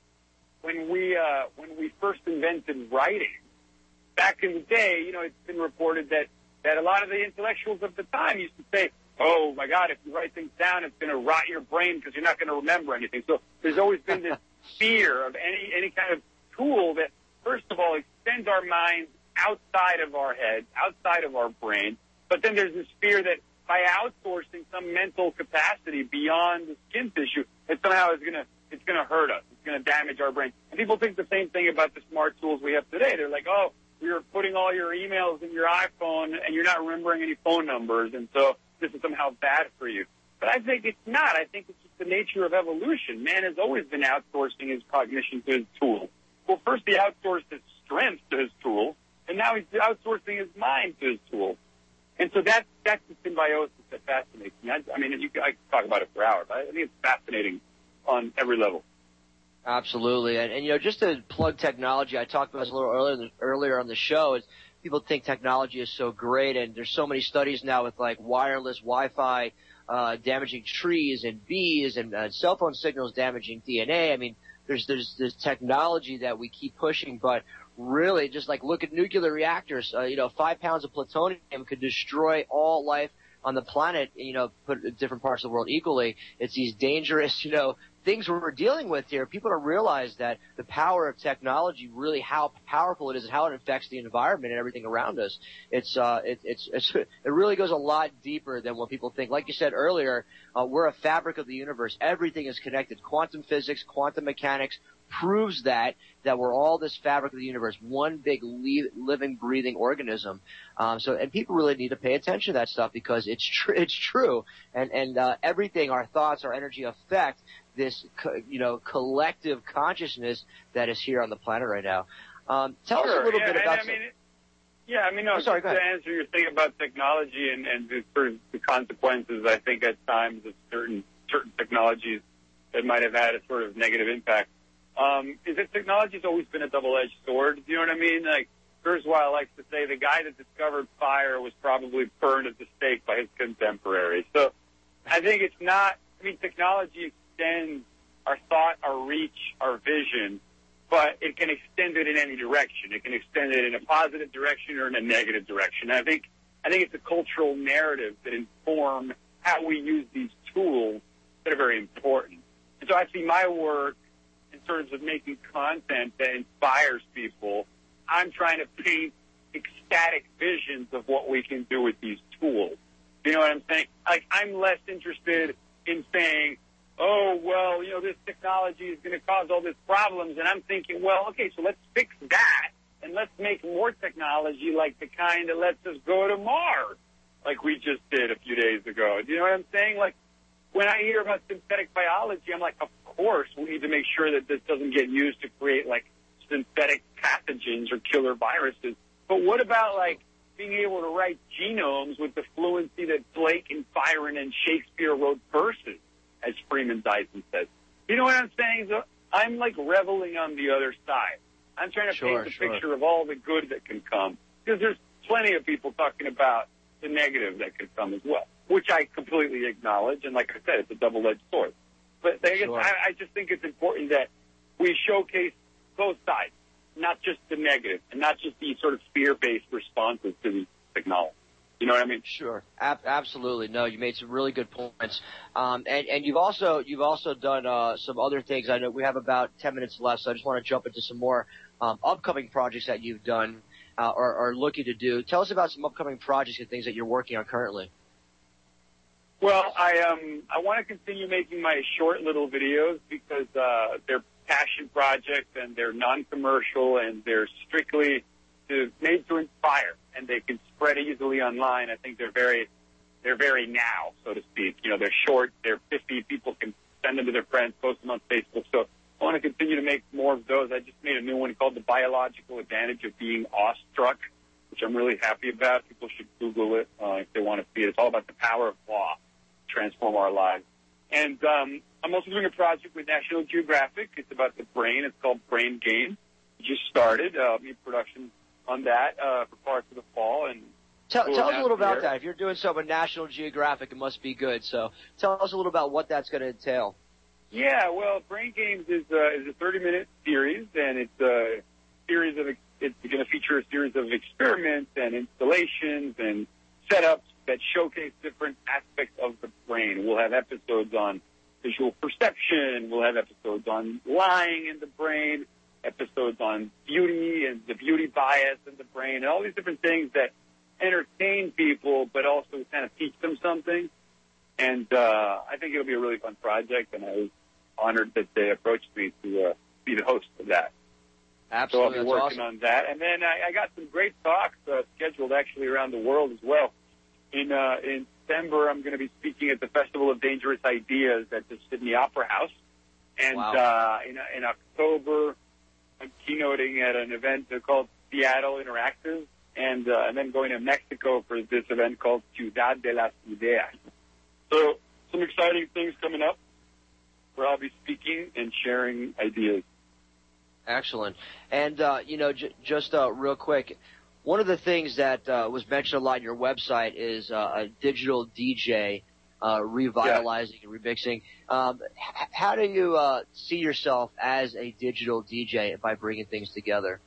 when we first invented writing back in the day, you know, it's been reported that a lot of the intellectuals of the time used to say, oh my God, if you write things down, it's going to rot your brain because you're not going to remember anything. So there's always been this fear of any kind of tool that, first of all, extends our minds outside of our head, outside of our brain. But then there's this fear that by outsourcing some mental capacity beyond the skin tissue, it somehow is it's going to hurt us. It's going to damage our brain. And people think the same thing about the smart tools we have today. They're like, oh, you're putting all your emails in your iPhone and you're not remembering any phone numbers, and so this is somehow bad for you. But I think it's not. I think it's just the nature of evolution. Man has always been outsourcing his cognition to his tools. Well, first he outsourced his strength to his tools, and now he's outsourcing his mind to his tools. And so that's the symbiosis that fascinates me. I mean, I could talk about it for hours. I think it's fascinating on every level. Absolutely. And you know, just to plug technology, I talked about this a little earlier on the show, is people think technology is so great, and there's so many studies now with like wireless Wi-Fi damaging trees and bees, and cell phone signals damaging DNA. I mean, there's this technology that we keep pushing, but really, just like look at nuclear reactors. 5 pounds of plutonium could destroy all life on the planet, put different parts of the world equally. It's these dangerous, things we're dealing with here. People don't realize that the power of technology, really how powerful it is and how it affects the environment and everything around us. It really goes a lot deeper than what people think. Like you said earlier, we're a fabric of the universe. Everything is connected. Quantum physics, quantum mechanics proves that we're all this fabric of the universe, one big living, breathing organism. And people really need to pay attention to that stuff because it's true. And everything, our thoughts, our energy affect this, collective consciousness that is here on the planet right now. Tell us a little bit about. To answer your thing about technology and the sort of the consequences, I think at times of certain technologies that might have had a sort of negative impact. Is that technology's always been a double-edged sword. Do you know what I mean? Like, Kurzweil likes to say the guy that discovered fire was probably burned at the stake by his contemporaries. So I think it's not, technology extends our thought, our reach, our vision, but it can extend it in any direction. It can extend it in a positive direction or in a negative direction. I think it's the cultural narratives that inform how we use these tools that are very important. And so I see my work in terms of making content that inspires people. I'm trying to paint ecstatic visions of what we can do with these tools. You know what I'm saying? Like, I'm less interested in saying, oh, well, this technology is going to cause all these problems. And I'm thinking, well, okay, so let's fix that and let's make more technology like the kind that lets us go to Mars, like we just did a few days ago. Do you know what I'm saying? Like, when I hear about synthetic biology, I'm like, of course, we need to make sure that this doesn't get used to create, like, synthetic pathogens or killer viruses. But what about, like, being able to write genomes with the fluency that Blake and Byron and Shakespeare wrote verses, as Freeman Dyson says? You know what I'm saying? So I'm, like, reveling on the other side. I'm trying to paint the picture of all the good that can come, because there's plenty of people talking about the negative that could come as well, which I completely acknowledge. And like I said, it's a double-edged sword. But I just think it's important that we showcase both sides, not just the negative and not just these sort of fear-based responses to these technology. You know what I mean? Sure. Absolutely. No, you made some really good points. And you've also done some other things. I know we have about 10 minutes left, so I just want to jump into some more upcoming projects that you've done or are looking to do. Tell us about some upcoming projects and things that you're working on currently. Well, I want to continue making my short little videos because they're passion projects and they're non-commercial and they're strictly made to inspire, and they can spread easily online. I think they're very now, so to speak. They're short. They're 50. People can send them to their friends, post them on Facebook. So I want to continue to make more of those. I just made a new one called The Biological Advantage of Being Awestruck. which I'm really happy about. People should Google it if they want to see it. It's all about the power of law to transform our lives. And I'm also doing a project with National Geographic. It's about the brain. It's called Brain Games. We just started production on that for parts of the fall. And tell us a little about that. If you're doing something with National Geographic, it must be good. So tell us a little about what that's going to entail. Yeah, well, Brain Games is a 30-minute series, and it's a series of it's going to feature a series of experiments and installations and setups that showcase different aspects of the brain. We'll have episodes on visual perception. We'll have episodes on lying in the brain, episodes on beauty and the beauty bias in the brain, and all these different things that entertain people but also kind of teach them something. And I think it'll be a really fun project, and I was honored that they approached me to be the host of that. Absolutely. So I'll be working on that. And then I got some great talks scheduled actually around the world as well. In December, I'm going to be speaking at the Festival of Dangerous Ideas at the Sydney Opera House. And in October, I'm keynoting at an event called Seattle Interactive. And then going to Mexico for this event called Ciudad de las Ideas. So some exciting things coming up where I'll be speaking and sharing ideas. Excellent. And, just real quick, one of the things that was mentioned a lot on your website is a digital DJ revitalizing and remixing. How do you see yourself as a digital DJ by bringing things together?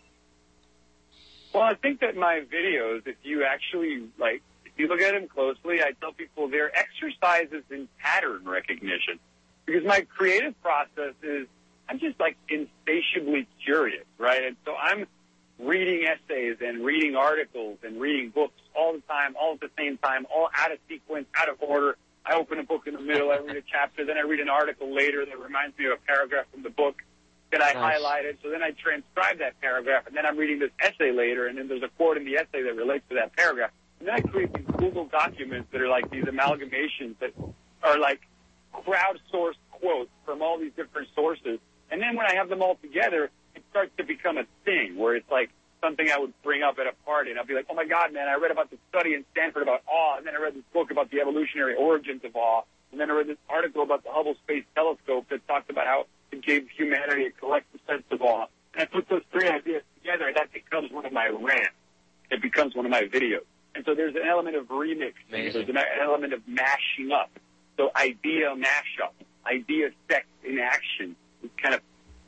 Well, I think that my videos, if you actually, if you look at them closely, I tell people they're exercises in pattern recognition. Because my creative process is, I'm just insatiably curious, right? And so I'm reading essays and reading articles and reading books all the time, all at the same time, all out of sequence, out of order. I open a book in the middle, I read a chapter, then I read an article later that reminds me of a paragraph from the book that I highlighted. So then I transcribe that paragraph, and then I'm reading this essay later, and then there's a quote in the essay that relates to that paragraph. And then I create these Google documents that are like these amalgamations that are like crowdsourced quotes from all these different sources. And then when I have them all together, it starts to become a thing where it's like something I would bring up at a party, and I'll be like, oh my God, man, I read about this study in Stanford about awe, and then I read this book about the evolutionary origins of awe, and then I read this article about the Hubble Space Telescope that talked about how it gave humanity a collective sense of awe. And I put those three ideas together, and that becomes one of my rants. It becomes one of my videos. And so there's an element of remixing. There's an element of mashing up. So idea mashup, idea sex in action is kind of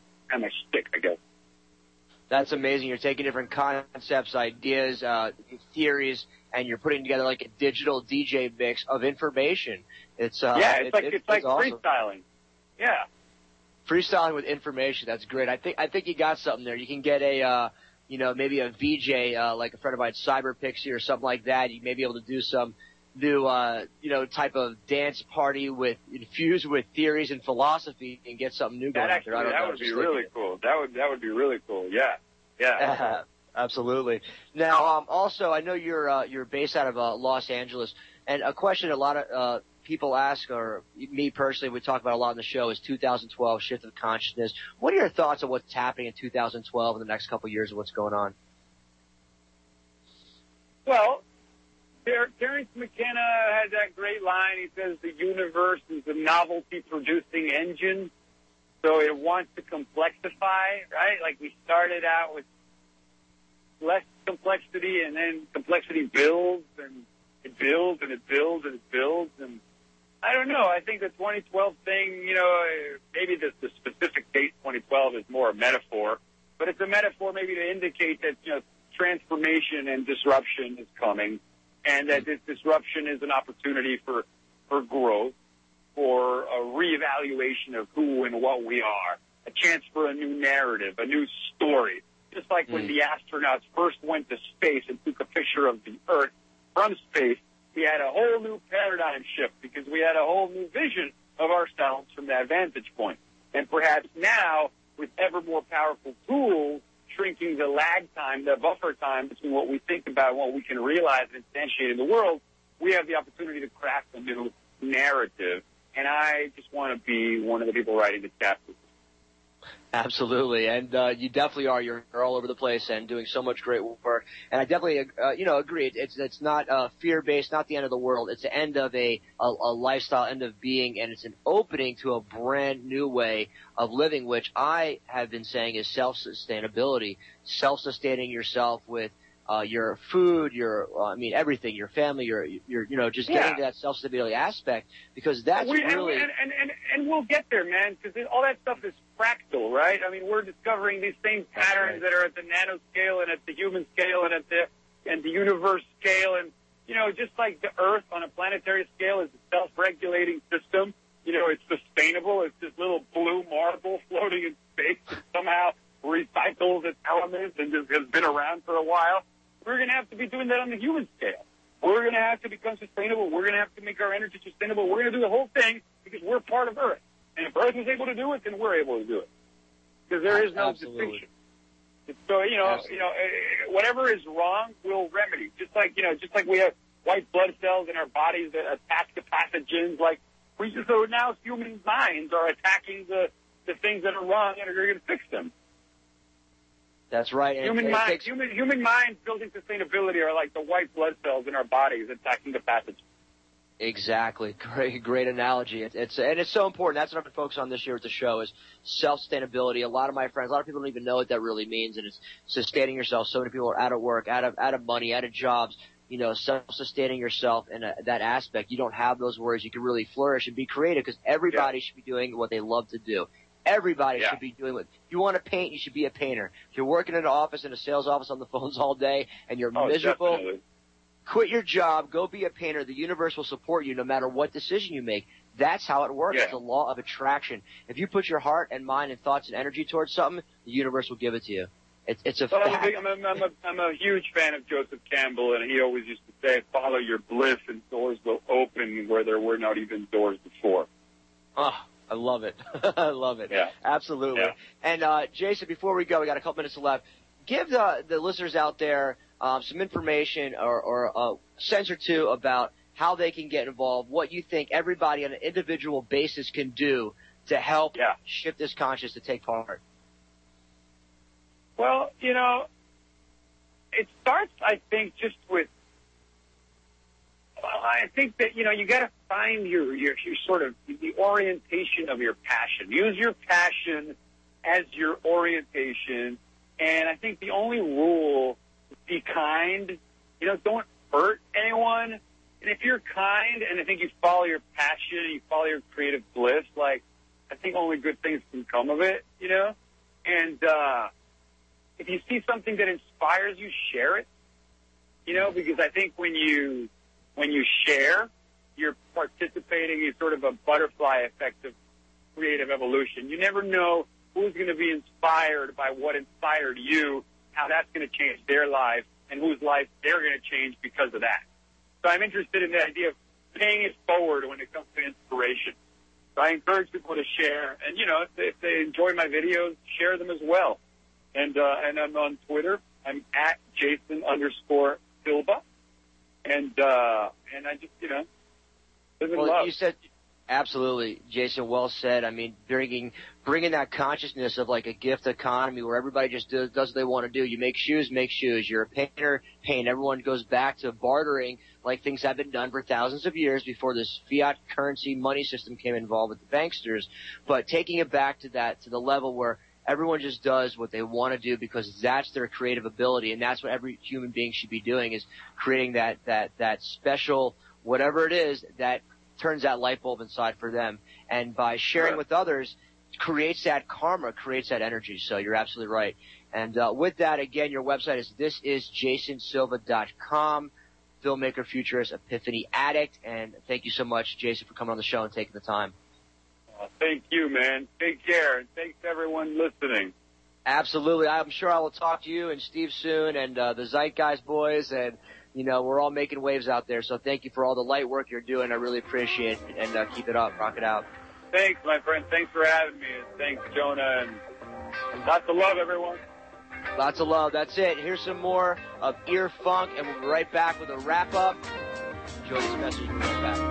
my shtick, I guess. That's amazing. You're taking different concepts, ideas, theories, and you're putting together like a digital DJ mix of information. It's it's like awesome. Freestyling. Yeah. Freestyling with information. That's great. I think you got something there. You can get a maybe a VJ like a friend of mine, Cyber Pixie or something like that. You may be able to do some new type of dance party infused with theories and philosophy and get something new going. That would be really cool. That would be really cool. Yeah. Absolutely. Now, also, I know you're based out of Los Angeles, and a question a lot of people ask, or me personally, we talk about a lot on the show, is 2012 shift of consciousness. What are your thoughts on what's happening in 2012 and the next couple of years of what's going on? Well, Terence McKenna has that great line. He says the universe is a novelty-producing engine, so it wants to complexify, right? Like we started out with less complexity, and then complexity builds, and it builds, and it builds, and it builds, and I don't know. I think the 2012 thing, maybe the specific date 2012 is more a metaphor, but it's a metaphor maybe to indicate that, transformation and disruption is coming, and that this disruption is an opportunity for growth, for a reevaluation of who and what we are, a chance for a new narrative, a new story. Just like when the astronauts first went to space and took a picture of the Earth from space, we had a whole new paradigm shift because we had a whole new vision of ourselves from that vantage point. And perhaps now, with ever more powerful tools, shrinking the lag time, the buffer time between what we think about and what we can realize and instantiate in the world, we have the opportunity to craft a new narrative. And I just want to be one of the people writing the chapters. Absolutely, and you definitely are. You're all over the place and doing so much great work. And I definitely, agree. It's not fear-based, not the end of the world. It's the end of a lifestyle, end of being, and it's an opening to a brand new way of living, which I have been saying is self-sustainability, self-sustaining yourself with your food, everything, your family, just getting to that self-stability aspect, because that's really. And we'll get there, man, because all that stuff is fractal, right? I mean, we're discovering these same patterns that are at the nanoscale and at the human scale and at the universe scale, and just like the Earth on a planetary scale is a self-regulating system. It's sustainable. It's this little blue marble floating in space that somehow recycles its elements and just has been around for a while. We're going to have to be doing that on the human scale. We're going to have to become sustainable. We're going to have to make our energy sustainable. We're going to do the whole thing because we're part of Earth. And if Earth is able to do it, then we're able to do it. Because there is no distinction. So, whatever is wrong, we'll remedy. Just like we have white blood cells in our bodies that attack the pathogens, so now human minds are attacking the things that are wrong and are going to fix them. That's right. Human minds building sustainability are like the white blood cells in our bodies attacking the pathogens. Exactly. Great analogy. It's so important. That's what I've been focused on this year with the show is self-sustainability. A lot of my friends, a lot of people don't even know what that really means, and it's sustaining yourself. So many people are out of work, out of money, out of jobs. Self-sustaining yourself in that aspect. You don't have those worries. You can really flourish and be creative because everybody should be doing what they love to do. Everybody should be doing it. If you want to paint, you should be a painter. If you're working in an office, in a sales office on the phones all day and you're miserable, quit your job, go be a painter. The universe will support you no matter what decision you make. That's how it works. It's the law of attraction. If you put your heart and mind and thoughts and energy towards something, the universe will give it to you. It's a fact. I'm a huge fan of Joseph Campbell, and he always used to say, follow your bliss and doors will open where there were not even doors before. Oh, I love it. I love it. Yeah. Absolutely. Yeah. And, Jason, before we go, we got a couple minutes left. Give the listeners out there some information or a sense or two about how they can get involved, what you think everybody on an individual basis can do to help shift this consciousness to take part. Well, it starts, I think, just with, I think that, you got to find your sort of the orientation of your passion. Use your passion as your orientation. And I think the only rule is be kind. Don't hurt anyone. And if you're kind and I think you follow your passion and you follow your creative bliss, I think only good things can come of it, And, if you see something that inspires you, share it, because I think when you share, you're participating in sort of a butterfly effect of creative evolution. You never know who's going to be inspired by what inspired you, how that's going to change their life, and whose life they're going to change because of that. So I'm interested in the idea of paying it forward when it comes to inspiration. So I encourage people to share, and, if they enjoy my videos, share them as well. And I'm on Twitter. I'm at Jason_Silva. And I just, live in love. You said, absolutely, Jason, well said. I mean, bringing that consciousness of like a gift economy where everybody just does what they want to do. You make shoes. You're a painter, paint. Everyone goes back to bartering like things have been done for thousands of years before this fiat currency money system came involved with the banksters. But taking it back to the level where everyone just does what they want to do because that's their creative ability, and that's what every human being should be doing is creating that special whatever it is that turns that light bulb inside for them. And by sharing with others, creates that karma, creates that energy. So you're absolutely right. And with that, again, your website is thisisjasonsilva.com, filmmaker, futurist, epiphany addict. And thank you so much, Jason, for coming on the show and taking the time. Thank you, man. Take care. And thanks to everyone listening. Absolutely. I'm sure I will talk to you and Steve soon and the Zeitgeist boys. And, we're all making waves out there. So thank you for all the light work you're doing. I really appreciate it. And keep it up. Rock it out. Thanks, my friend. Thanks for having me. And thanks, Jonah. And lots of love, everyone. Lots of love. That's it. Here's some more of Ear Funk. And we'll be right back with a wrap-up. Enjoy this message. We'll be right back.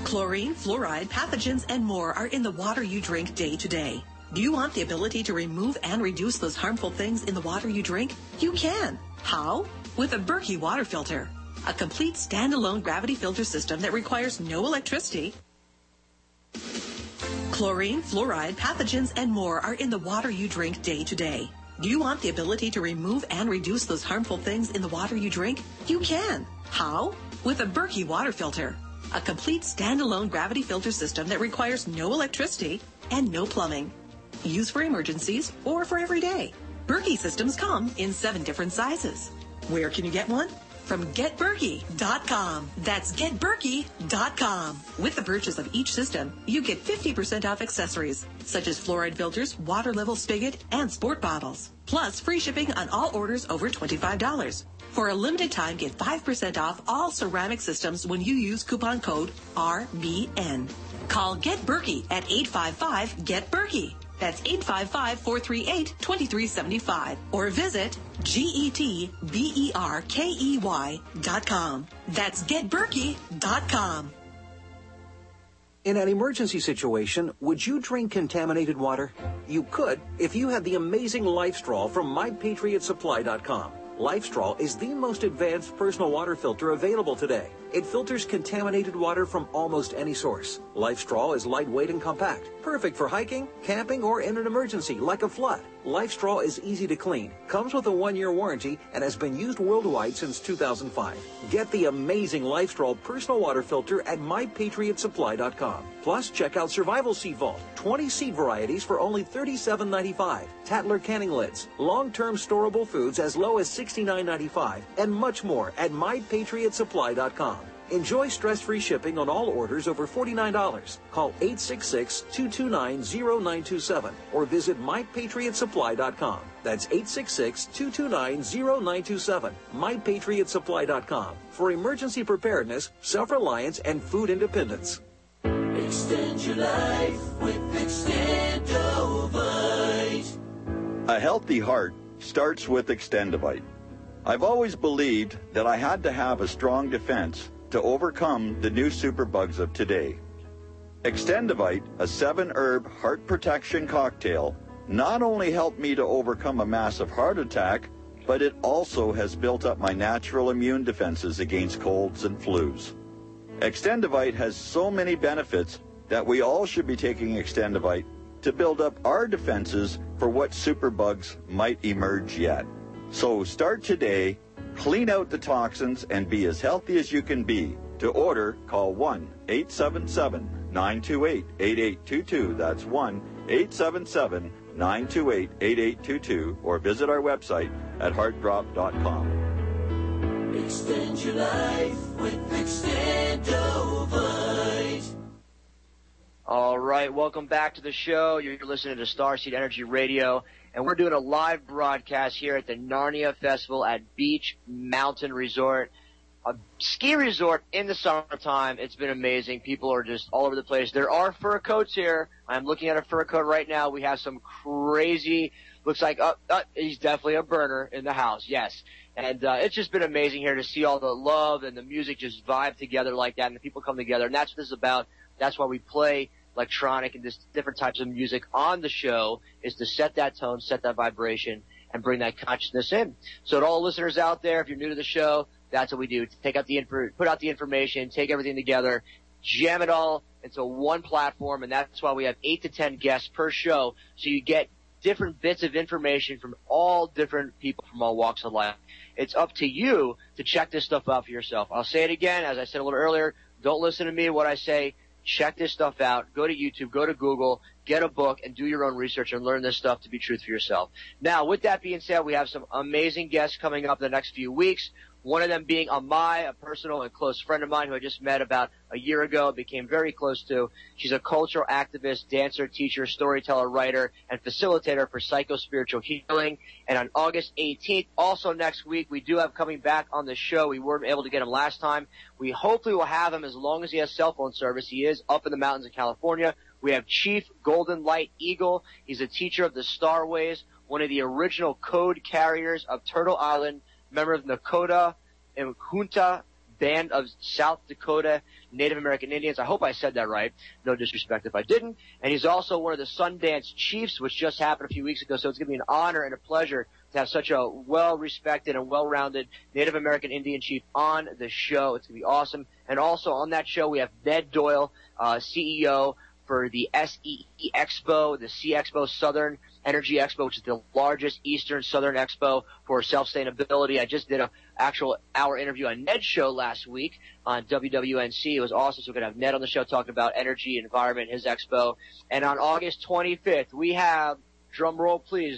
Chlorine, fluoride, pathogens, and more are in the water you drink day to day. Do you want the ability to remove and reduce those harmful things in the water you drink? You can. How? With a Berkey water filter. A complete standalone gravity filter system that requires no electricity. Chlorine, fluoride, pathogens, and more are in the water you drink day to day. Do you want the ability to remove and reduce those harmful things in the water you drink? You can. How? With a Berkey water filter. A complete standalone gravity filter system that requires no electricity and no plumbing. Use for emergencies or for every day. Berkey systems come in 7 different sizes. Where can you get one? From GetBerkey.com. That's GetBerkey.com. With the purchase of each system, you get 50% off accessories, such as fluoride filters, water level spigot, and sport bottles. Plus, free shipping on all orders over $25. For a limited time, get 5% off all ceramic systems when you use coupon code RBN. Call Get Berkey at 855-GET-BERKEY. That's 855-438-2375. Or visit GetBerkey.com. That's GetBerkey.com. In an emergency situation, would you drink contaminated water? You could if you had the amazing LifeStraw from MyPatriotSupply.com. LifeStraw is the most advanced personal water filter available today. It filters contaminated water from almost any source. LifeStraw is lightweight and compact, perfect for hiking, camping, or in an emergency like a flood. LifeStraw is easy to clean, comes with a 1-year warranty, and has been used worldwide since 2005. Get the amazing LifeStraw personal water filter at MyPatriotSupply.com. Plus, check out Survival Seed Vault, 20 seed varieties for only $37.95, Tatler canning lids, long-term storable foods as low as $69.95, and much more at MyPatriotSupply.com. Enjoy stress-free shipping on all orders over $49. Call 866-229-0927 or visit MyPatriotSupply.com. That's 866-229-0927. MyPatriotSupply.com for emergency preparedness, self-reliance, and food independence. Extend your life with Extendovite. A healthy heart starts with Extendovite. I've always believed that I had to have a strong defense to overcome the new superbugs of today. Extendovite, a 7-herb heart protection cocktail, not only helped me to overcome a massive heart attack, but it also has built up my natural immune defenses against colds and flus. Extendovite has so many benefits that we all should be taking Extendovite to build up our defenses for what superbugs might emerge yet. So start today, clean out the toxins, and be as healthy as you can be. To order, call 1-877-928-8822. That's 1-877-928-8822. Or visit our website at heartdrop.com. Extend your life with Extendovite. All right, welcome back to the show. You're listening to Starseed Energy Radio, and we're doing a live broadcast here at the Narnia Festival at Beach Mountain Resort, a ski resort in the summertime. It's been amazing. People are just all over the place. There are fur coats here. I'm looking at a fur coat right now. We have some crazy, looks like, he's definitely a burner in the house, yes. And it's just been amazing here to see all the love and the music just vibe together like that, and the people come together, and that's what this is about. That's why we play electronic and just different types of music on the show, is to set that tone, set that vibration, and bring that consciousness in. So to all listeners out there, if you're new to the show, that's what we do. Put out the information, take everything together, jam it all into one platform, and that's why we have 8 to 10 guests per show, so you get different bits of information from all different people from all walks of life. It's up to you to check this stuff out for yourself. I'll say it again, as I said a little earlier, don't listen to me, what I say. Check this stuff out. Go to YouTube, go to Google, get a book, and do your own research and learn this stuff to be truth for yourself. Now, with that being said, we have some amazing guests coming up in the next few weeks. One of them being Amai, a personal and close friend of mine who I just met about a year ago, became very close to. She's a cultural activist, dancer, teacher, storyteller, writer, and facilitator for psycho-spiritual healing. And on August 18th, also next week, we do have coming back on the show. We weren't able to get him last time. We hopefully will have him as long as he has cell phone service. He is up in the mountains of California. We have Chief Golden Light Eagle. He's a teacher of the Starways, one of the original code carriers of Turtle Island, member of Nakota and Junta Band of South Dakota Native American Indians. I hope I said that right. No disrespect if I didn't. And he's also one of the Sundance Chiefs, which just happened a few weeks ago. So it's going to be an honor and a pleasure to have such a well-respected and well-rounded Native American Indian chief on the show. It's going to be awesome. And also on that show, we have Ned Doyle, CEO for the SEE Expo, the Sea Expo Southern Energy Expo, which is the largest Eastern Southern Expo for self-sustainability. I just did an actual hour interview on Ned's show last week on WWNC. It was awesome. So we're going to have Ned on the show talking about energy, environment, his expo. And on August 25th, we have, drum roll please,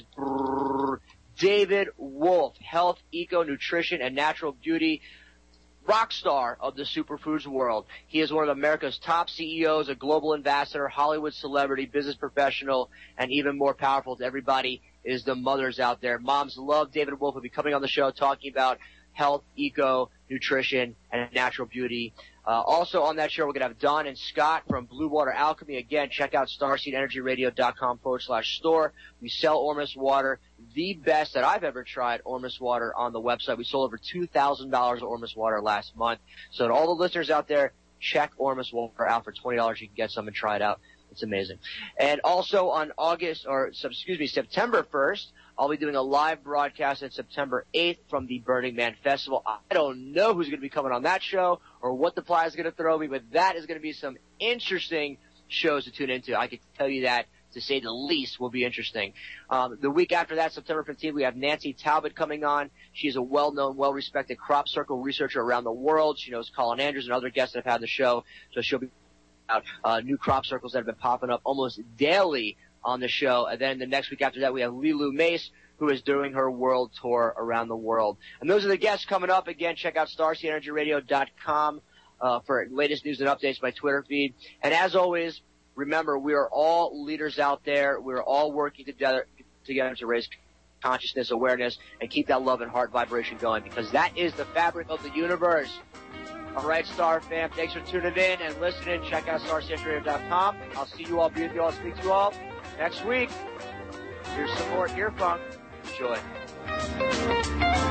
David Wolf, health, eco, nutrition, and natural beauty rock star of the superfoods world. He is one of America's top CEOs, a global ambassador, Hollywood celebrity, business professional, and even more powerful to everybody is the mothers out there. Moms love David Wolf. Will be coming on the show talking about health, eco, nutrition, and natural beauty. Also on that show, we're going to have Don and Scott from Blue Water Alchemy. Again, check out starseedenergyradio.com/store. We sell Ormus water, the best that I've ever tried, Ormus water, on the website. We sold over $2,000 of Ormus water last month. So to all the listeners out there, check Ormus water out for $20. You can get some and try it out. It's amazing. And also on September 1st, I'll be doing a live broadcast on September 8th from the Burning Man Festival. I don't know who's going to be coming on that show or what the fly is going to throw me, but that is going to be some interesting shows to tune into. I can tell you that, to say the least, will be interesting. The week after that, September 15th, we have Nancy Talbot coming on. She's a well-known, well-respected crop circle researcher around the world. She knows Colin Andrews and other guests that have had the show, so she'll be out new crop circles that have been popping up almost daily on the show. And then the next week after that, we have Lilu Mace, who is doing her world tour around the world. And those are the guests coming up. Again, check out starseedenergyradio.com for latest news and updates, my Twitter feed. And as always, remember, we are all leaders out there. We're all working together to raise consciousness, awareness, and keep that love and heart vibration going, because that is the fabric of the universe. All right, Star fam, thanks for tuning in and listening. Check out starseedenergyradio.com. I'll see you all, be with you all, speak to you all next week. Here's some more Ear Funk. Enjoy.